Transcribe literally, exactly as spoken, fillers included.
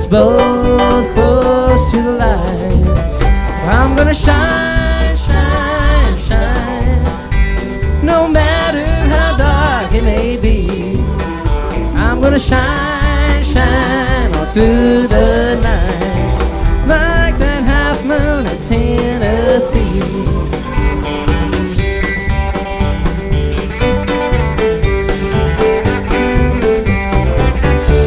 both close to the light. I'm gonna shine, shine, shine, no matter how dark it may be. I'm gonna shine, shine all through the